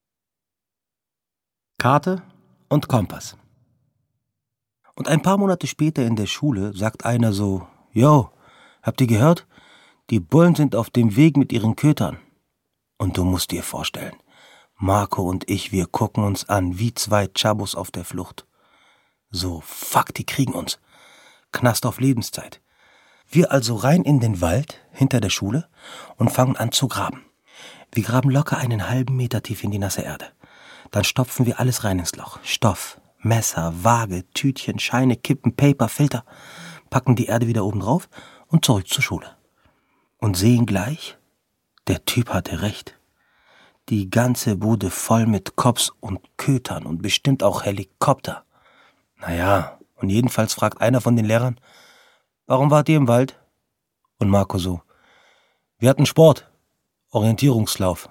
Karte und Kompass. Und ein paar Monate später in der Schule sagt einer so, yo, habt ihr gehört? Die Bullen sind auf dem Weg mit ihren Kötern. Und du musst dir vorstellen, Marco und ich, wir gucken uns an wie zwei Chabos auf der Flucht. So, fuck, die kriegen uns. Knast auf Lebenszeit. Wir also rein in den Wald hinter der Schule und fangen an zu graben. Wir graben locker einen halben Meter tief in die nasse Erde. Dann stopfen wir alles rein ins Loch. Stoff, Messer, Waage, Tütchen, Scheine, Kippen, Paper, Filter. Packen die Erde wieder oben drauf und zurück zur Schule. Und sehen gleich, der Typ hatte recht. Die ganze Bude voll mit Cops und Kötern und bestimmt auch Helikopter. Naja, und jedenfalls fragt einer von den Lehrern, warum wart ihr im Wald? Und Marco so, wir hatten Sport, Orientierungslauf.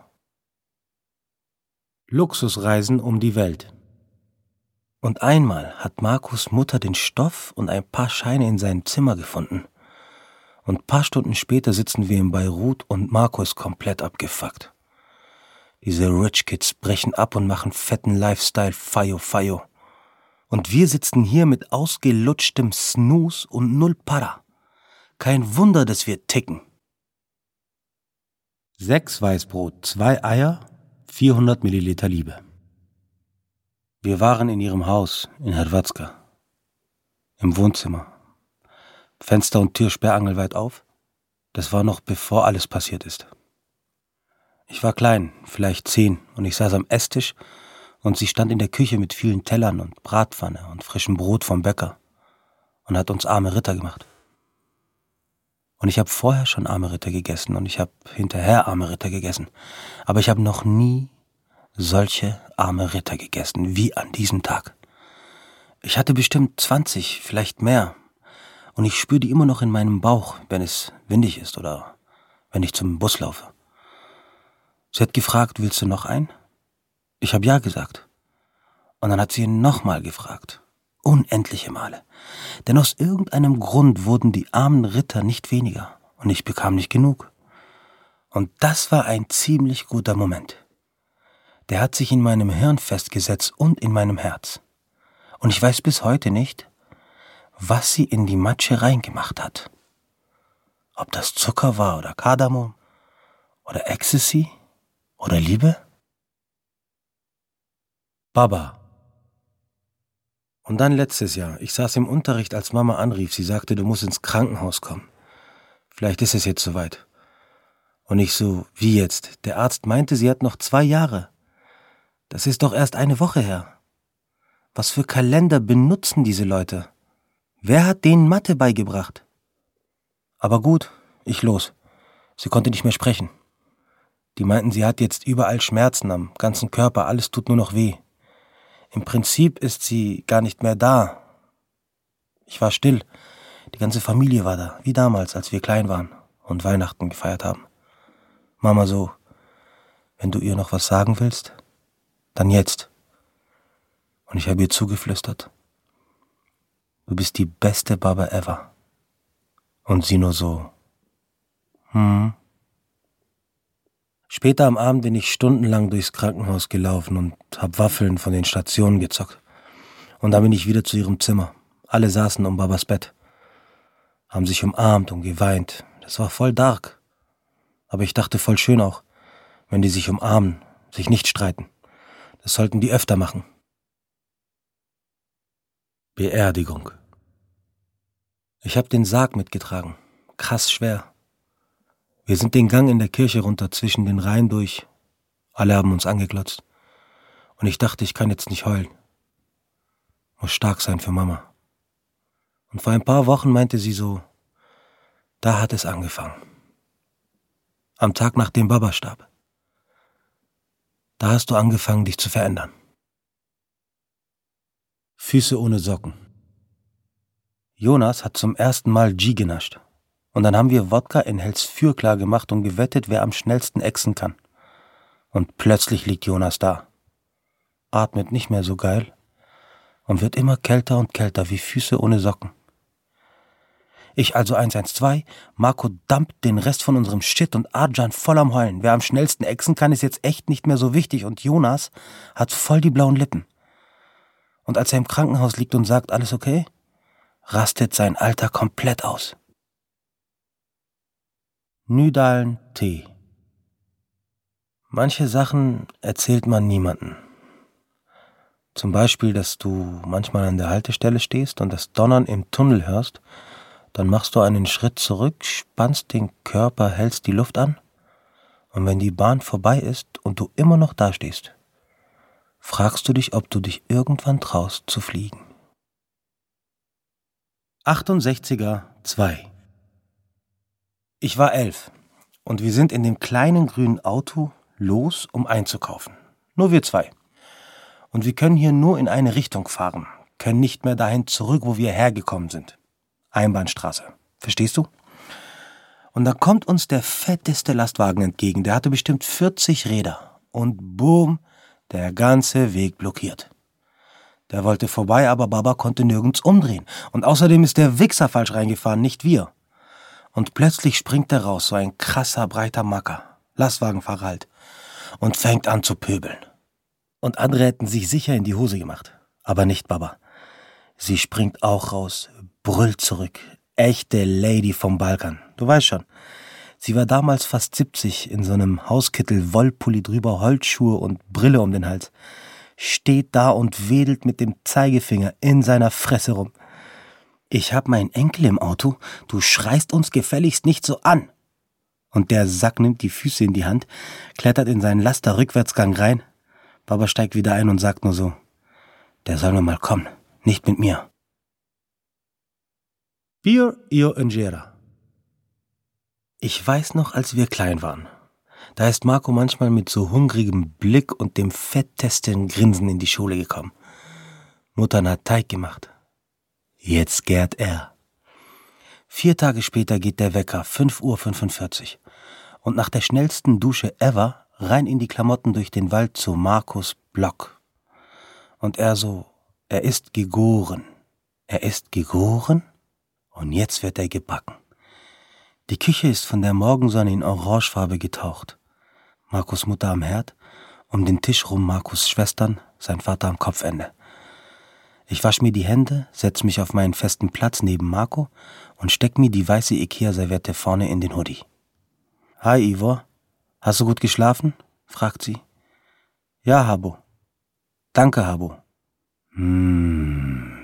Luxusreisen um die Welt. Und einmal hat Marcos Mutter den Stoff und ein paar Scheine in seinem Zimmer gefunden. Und ein paar Stunden später sitzen wir in Beirut und Marco ist komplett abgefuckt. Diese Rich Kids brechen ab und machen fetten Lifestyle, Fayo, Fayo. Und wir sitzen hier mit ausgelutschtem Snooze und null Para. Kein Wunder, dass wir ticken. Sechs Weißbrot, zwei Eier, vierhundert Milliliter Liebe. Wir waren in ihrem Haus in Hrvatska, im Wohnzimmer. Fenster und Tür sperrangelweit auf. Das war noch bevor alles passiert ist. Ich war klein, vielleicht zehn, und ich saß am Esstisch und sie stand in der Küche mit vielen Tellern und Bratpfanne und frischem Brot vom Bäcker und hat uns arme Ritter gemacht. Und ich habe vorher schon arme Ritter gegessen und ich habe hinterher arme Ritter gegessen. Aber ich habe noch nie solche arme Ritter gegessen wie an diesem Tag. Ich hatte bestimmt zwanzig, vielleicht mehr. Und ich spüre die immer noch in meinem Bauch, wenn es windig ist oder wenn ich zum Bus laufe. Sie hat gefragt, willst du noch einen? Ich habe ja gesagt. Und dann hat sie nochmal gefragt. Unendliche Male. Denn aus irgendeinem Grund wurden die armen Ritter nicht weniger. Und ich bekam nicht genug. Und das war ein ziemlich guter Moment. Der hat sich in meinem Hirn festgesetzt und in meinem Herz. Und ich weiß bis heute nicht, was sie in die Matsche reingemacht hat. Ob das Zucker war oder Kardamom oder Ecstasy oder Liebe? Baba. Und dann letztes Jahr, ich saß im Unterricht, als Mama anrief, sie sagte, du musst ins Krankenhaus kommen. Vielleicht ist es jetzt soweit. Und ich so, wie jetzt? Der Arzt meinte, sie hat noch zwei Jahre. Das ist doch erst eine Woche her. Was für Kalender benutzen diese Leute? Wer hat denen Mathe beigebracht? Aber gut, ich los. Sie konnte nicht mehr sprechen. Die meinten, sie hat jetzt überall Schmerzen am ganzen Körper, alles tut nur noch weh. Im Prinzip ist sie gar nicht mehr da. Ich war still. Die ganze Familie war da, wie damals, als wir klein waren und Weihnachten gefeiert haben. Mama so, wenn du ihr noch was sagen willst, dann jetzt. Und ich habe ihr zugeflüstert, du bist die beste Baba ever. Und sie nur so, hm. Später am Abend bin ich stundenlang durchs Krankenhaus gelaufen und hab Waffeln von den Stationen gezockt. Und dann bin ich wieder zu ihrem Zimmer. Alle saßen um Babas Bett, haben sich umarmt und geweint. Das war voll dark. Aber ich dachte voll schön auch, wenn die sich umarmen, sich nicht streiten. Das sollten die öfter machen. Beerdigung. Ich hab den Sarg mitgetragen. Krass schwer. Wir sind den Gang in der Kirche runter, zwischen den Reihen durch. Alle haben uns angeglotzt. Und ich dachte, ich kann jetzt nicht heulen. Muss stark sein für Mama. Und vor ein paar Wochen meinte sie so, da hat es angefangen. Am Tag, nachdem Baba starb. Da hast du angefangen, dich zu verändern. Füße ohne Socken. Jonas hat zum ersten Mal G genascht. Und dann haben wir Wodka in Hells Für klar gemacht und gewettet, wer am schnellsten ächzen kann. Und plötzlich liegt Jonas da. Atmet nicht mehr so geil und wird immer kälter und kälter, wie Füße ohne Socken. Ich also eins eins zwei, Marco dumpt den Rest von unserem Shit und Arjan voll am Heulen. Wer am schnellsten ächzen kann, ist jetzt echt nicht mehr so wichtig und Jonas hat voll die blauen Lippen. Und als er im Krankenhaus liegt und sagt, alles okay, rastet sein Alter komplett aus. Nydalen Tee. Manche Sachen erzählt man niemandem. Zum Beispiel, dass du manchmal an der Haltestelle stehst und das Donnern im Tunnel hörst. Dann machst du einen Schritt zurück, spannst den Körper, hältst die Luft an. Und wenn die Bahn vorbei ist und du immer noch dastehst, fragst du dich, ob du dich irgendwann traust zu fliegen. achtundsechziger zwei. Ich war elf und wir sind in dem kleinen grünen Auto los, um einzukaufen. Nur wir zwei. Und wir können hier nur in eine Richtung fahren, können nicht mehr dahin zurück, wo wir hergekommen sind. Einbahnstraße. Verstehst du? Und dann kommt uns der fetteste Lastwagen entgegen. Der hatte bestimmt vierzig Räder. Und boom, der ganze Weg blockiert. Der wollte vorbei, aber Baba konnte nirgends umdrehen. Und außerdem ist der Wichser falsch reingefahren, nicht wir. Und plötzlich springt er raus, so ein krasser, breiter Macker. Lastwagenfahrer halt. Und fängt an zu pöbeln. Und andere hätten sich sicher in die Hose gemacht. Aber nicht Baba. Sie springt auch raus, brüllt zurück. Echte Lady vom Balkan. Du weißt schon. Sie war damals fast siebzig, in so einem Hauskittel, Wollpulli drüber, Holzschuhe und Brille um den Hals. Steht da und wedelt mit dem Zeigefinger in seiner Fresse rum. Ich hab meinen Enkel im Auto, du schreist uns gefälligst nicht so an. Und der Sack nimmt die Füße in die Hand, klettert in seinen Laster-Rückwärtsgang rein. Baba steigt wieder ein und sagt nur so, der soll nur mal kommen, nicht mit mir. Bier io Injera. Ich weiß noch, als wir klein waren. Da ist Marco manchmal mit so hungrigem Blick und dem fettesten Grinsen in die Schule gekommen. Mutter hat Teig gemacht. Jetzt gärt er. Vier Tage später geht der Wecker, fünf Uhr fünfundvierzig. Und nach der schnellsten Dusche ever rein in die Klamotten durch den Wald zu Marcos Block. Und er so, er ist gegoren. Er ist gegoren? Und jetzt wird er gebacken. Die Küche ist von der Morgensonne in Orangefarbe getaucht. Marcos Mutter am Herd, um den Tisch rum Marcos Schwestern, sein Vater am Kopfende. Ich wasche mir die Hände, setze mich auf meinen festen Platz neben Marco und steck mir die weiße Ikea-Serviette vorne in den Hoodie. Hi Ivor, hast du gut geschlafen? Fragt sie. Ja, Habo. Danke, Habo. Mmh.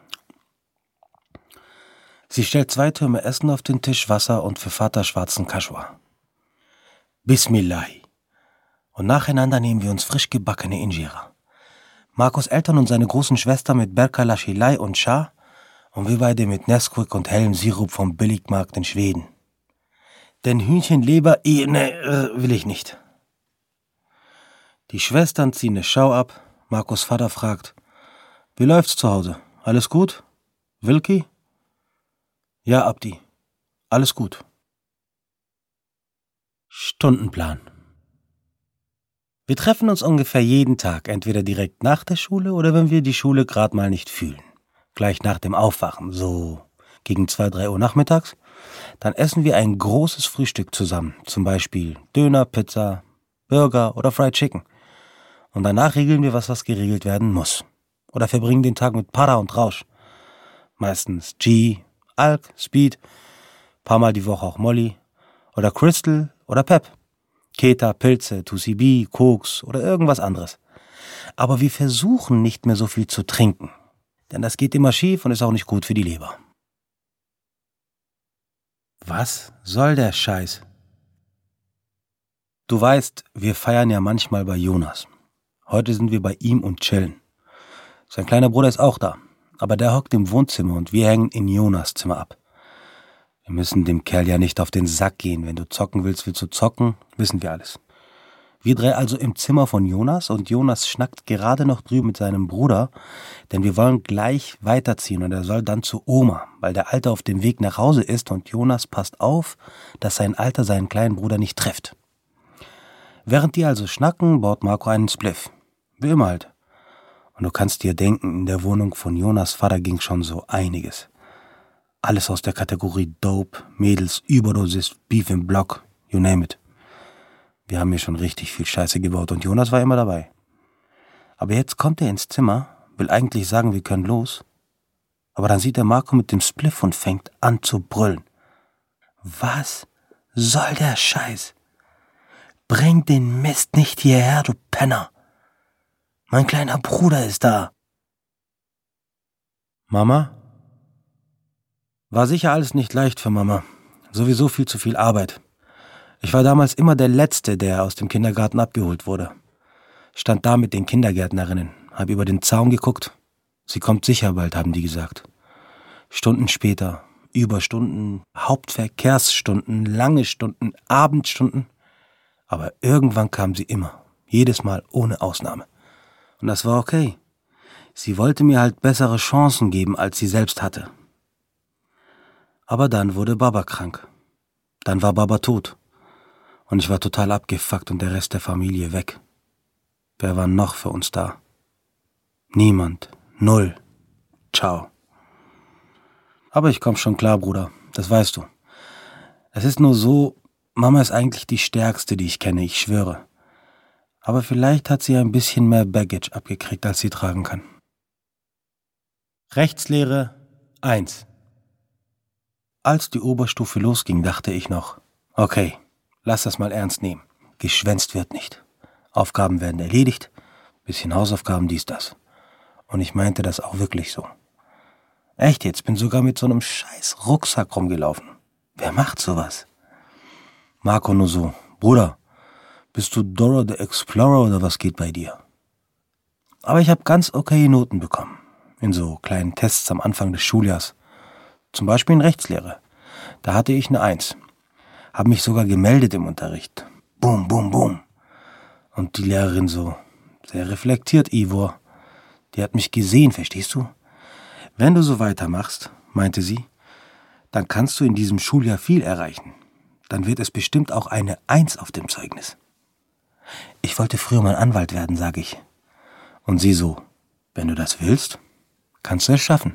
Sie stellt zwei Türme Essen auf den Tisch, Wasser und für Vater schwarzen Kaschua. Bismillah. Und nacheinander nehmen wir uns frisch gebackene Injera. Marcos Eltern und seine großen Schwester mit Berkala Schilai und Schah und wir beide mit Nesquik und hellem Sirup vom Billigmarkt in Schweden. Denn Hühnchenleber, eh, ne, will ich nicht. Die Schwestern ziehen eine Schau ab. Marcos Vater fragt, wie läuft's zu Hause? Alles gut? Wilki? Ja, Abdi. Alles gut. Stundenplan. Wir treffen uns ungefähr jeden Tag, entweder direkt nach der Schule oder wenn wir die Schule gerade mal nicht fühlen. Gleich nach dem Aufwachen, so gegen zwei, drei Uhr nachmittags. Dann essen wir ein großes Frühstück zusammen, zum Beispiel Döner, Pizza, Burger oder Fried Chicken. Und danach regeln wir, was was geregelt werden muss. Oder verbringen den Tag mit Para und Rausch. Meistens G, Alk, Speed, paar Mal die Woche auch Molly oder Crystal oder Pep. Keta, Pilze, zwei C B, Koks oder irgendwas anderes. Aber wir versuchen nicht mehr so viel zu trinken, denn das geht immer schief und ist auch nicht gut für die Leber. Was soll der Scheiß? Du weißt, wir feiern ja manchmal bei Jonas. Heute sind wir bei ihm und chillen. Sein kleiner Bruder ist auch da, aber der hockt im Wohnzimmer und wir hängen in Jonas Zimmer ab. Wir müssen dem Kerl ja nicht auf den Sack gehen. Wenn du zocken willst, willst du zocken, wissen wir alles. Wir drei also im Zimmer von Jonas und Jonas schnackt gerade noch drüben mit seinem Bruder, denn wir wollen gleich weiterziehen und er soll dann zu Oma, weil der Alte auf dem Weg nach Hause ist und Jonas passt auf, dass sein Alter seinen kleinen Bruder nicht trifft. Während die also schnacken, baut Marco einen Spliff. Wie immer halt. Und du kannst dir denken, in der Wohnung von Jonas Vater ging schon so einiges. Alles aus der Kategorie Dope, Mädels, Überdosis, Beef im Block, you name it. Wir haben hier schon richtig viel Scheiße gebaut und Jonas war immer dabei. Aber jetzt kommt er ins Zimmer, will eigentlich sagen, wir können los. Aber dann sieht er Marco mit dem Spliff und fängt an zu brüllen. Was soll der Scheiß? Bring den Mist nicht hierher, du Penner. Mein kleiner Bruder ist da. Mama? War sicher alles nicht leicht für Mama. Sowieso viel zu viel Arbeit. Ich war damals immer der Letzte, der aus dem Kindergarten abgeholt wurde. Stand da mit den Kindergärtnerinnen, hab über den Zaun geguckt. Sie kommt sicher bald, haben die gesagt. Stunden später, Überstunden, Hauptverkehrsstunden, lange Stunden, Abendstunden. Aber irgendwann kam sie immer, jedes Mal ohne Ausnahme. Und das war okay. Sie wollte mir halt bessere Chancen geben, als sie selbst hatte. Aber dann wurde Baba krank. Dann war Baba tot. Und ich war total abgefuckt und der Rest der Familie weg. Wer war noch für uns da? Niemand. Null. Ciao. Aber ich komm schon klar, Bruder. Das weißt du. Es ist nur so, Mama ist eigentlich die Stärkste, die ich kenne, ich schwöre. Aber vielleicht hat sie ein bisschen mehr Baggage abgekriegt, als sie tragen kann. Rechtslehre eins. Als die Oberstufe losging, dachte ich noch, okay, lass das mal ernst nehmen. Geschwänzt wird nicht. Aufgaben werden erledigt, bisschen Hausaufgaben, dies, das. Und ich meinte das auch wirklich so. Echt jetzt, bin sogar mit so einem scheiß Rucksack rumgelaufen. Wer macht sowas? Marco nur so, Bruder, bist du Dora the Explorer oder was geht bei dir? Aber ich habe ganz okay Noten bekommen. In so kleinen Tests am Anfang des Schuljahrs. Zum Beispiel in Rechtslehre. Da hatte ich eine Eins. Hab mich sogar gemeldet im Unterricht. Boom, boom, boom. Und die Lehrerin so, sehr reflektiert, Ivor. Die hat mich gesehen, verstehst du? Wenn du so weitermachst, meinte sie, dann kannst du in diesem Schuljahr viel erreichen. Dann wird es bestimmt auch eine Eins auf dem Zeugnis. Ich wollte früher mal Anwalt werden, sag ich. Und sie so, wenn du das willst, kannst du es schaffen.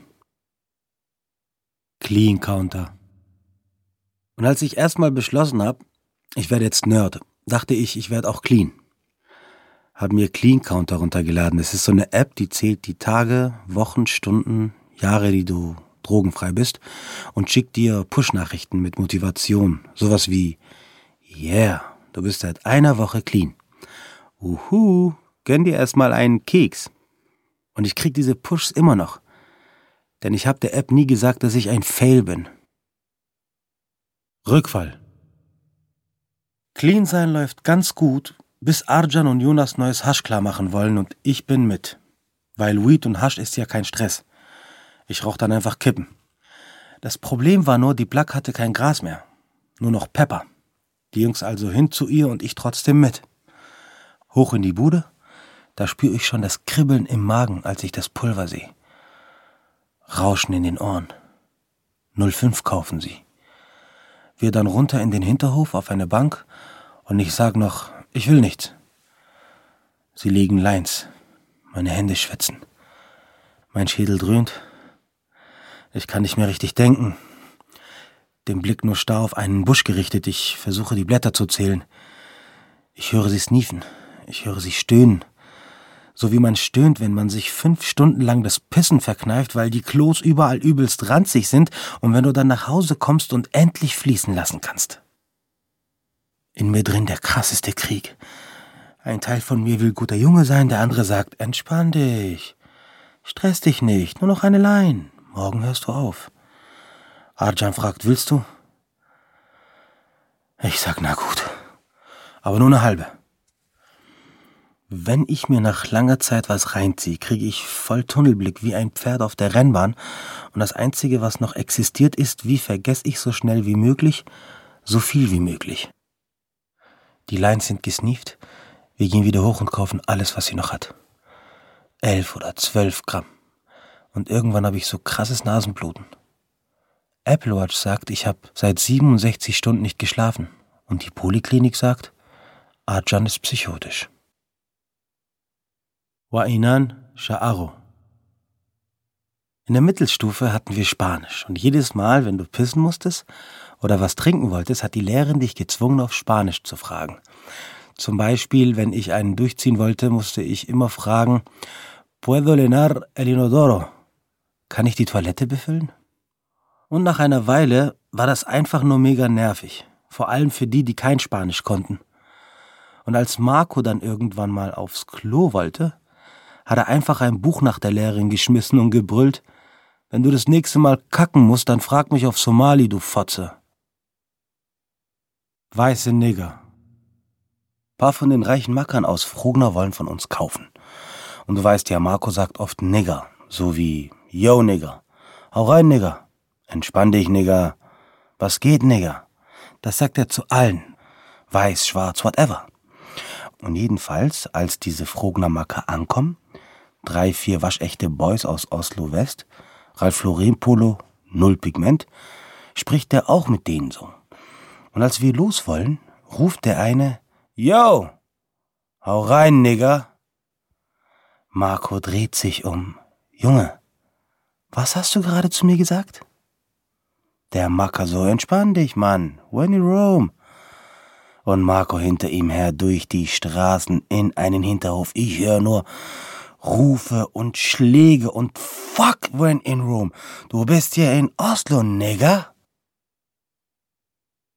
Clean Counter. Und als ich erstmal beschlossen habe, ich werde jetzt Nerd, dachte ich, ich werde auch clean. Hab mir Clean Counter runtergeladen. Es ist so eine App, die zählt die Tage, Wochen, Stunden, Jahre, die du drogenfrei bist und schickt dir Push-Nachrichten mit Motivation. Sowas wie, yeah, du bist seit einer Woche clean. Uhu, gönn dir erstmal einen Keks. Und ich krieg diese Pushs immer noch. Denn ich habe der App nie gesagt, dass ich ein Fail bin. Rückfall. Clean sein läuft ganz gut, bis Arjan und Jonas neues Hasch klar machen wollen und ich bin mit. Weil Weed und Hasch ist ja kein Stress. Ich rauch dann einfach Kippen. Das Problem war nur, die Plug hatte kein Gras mehr. Nur noch Pepper. Die Jungs also hin zu ihr und ich trotzdem mit. Hoch in die Bude, da spüre ich schon das Kribbeln im Magen, als ich das Pulver sehe. Rauschen in den Ohren. null fünf kaufen sie. Wir dann runter in den Hinterhof auf eine Bank und ich sag noch, ich will nichts. Sie legen Lines. Meine Hände schwitzen. Mein Schädel dröhnt. Ich kann nicht mehr richtig denken. Den Blick nur starr auf einen Busch gerichtet. Ich versuche die Blätter zu zählen. Ich höre sie sniefen. Ich höre sie stöhnen. So wie man stöhnt, wenn man sich fünf Stunden lang das Pissen verkneift, weil die Klos überall übelst ranzig sind und wenn du dann nach Hause kommst und endlich fließen lassen kannst. In mir drin der krasseste Krieg. Ein Teil von mir will guter Junge sein, der andere sagt, entspann dich. Stress dich nicht, nur noch eine Line. Morgen hörst du auf. Arjan fragt, willst du? Ich sag, na gut. Aber nur eine halbe. Wenn ich mir nach langer Zeit was reinziehe, kriege ich voll Tunnelblick wie ein Pferd auf der Rennbahn und das Einzige, was noch existiert, ist, wie vergesse ich so schnell wie möglich, so viel wie möglich. Die Lines sind gesneeft, Wir gehen wieder hoch und kaufen alles, was sie noch hat. Elf oder zwölf Gramm. Und irgendwann habe ich so krasses Nasenbluten. Apple Watch sagt, ich habe seit siebenundsechzig Stunden nicht geschlafen. Und die Poliklinik sagt, Arjan ist psychotisch. Wa'inan Sha'aro. In der Mittelstufe hatten wir Spanisch. Und jedes Mal, wenn du pissen musstest oder was trinken wolltest, hat die Lehrerin dich gezwungen, auf Spanisch zu fragen. Zum Beispiel, wenn ich einen durchziehen wollte, musste ich immer fragen, ¿Puedo llenar el inodoro? Kann ich die Toilette befüllen? Und nach einer Weile war das einfach nur mega nervig. Vor allem für die, die kein Spanisch konnten. Und als Marco dann irgendwann mal aufs Klo wollte, hat er einfach ein Buch nach der Lehrerin geschmissen und gebrüllt, wenn du das nächste Mal kacken musst, dann frag mich auf Somali, du Fotze. Weiße Nigger. Ein paar von den reichen Mackern aus Frogner wollen von uns kaufen. Und du weißt ja, Marco sagt oft Nigger, so wie Yo Nigger, hau rein Nigger, entspann dich Nigger, was geht Nigger? Das sagt er zu allen, weiß, schwarz, whatever. Und jedenfalls, als diese Frogner Macker ankommen, drei, vier waschechte Boys aus Oslo West, Ralph Lauren Polo, null Pigment, spricht er auch mit denen so. Und als wir los wollen, ruft der eine, Yo, hau rein, Nigger. Marco dreht sich um. Junge, was hast du gerade zu mir gesagt? Der Macker so, entspann dich, Mann, when in Rome. Und Marco hinter ihm her durch die Straßen in einen Hinterhof. Ich höre nur Rufe und Schläge und fuck, when in Rome. Du bist hier in Oslo, Nigger.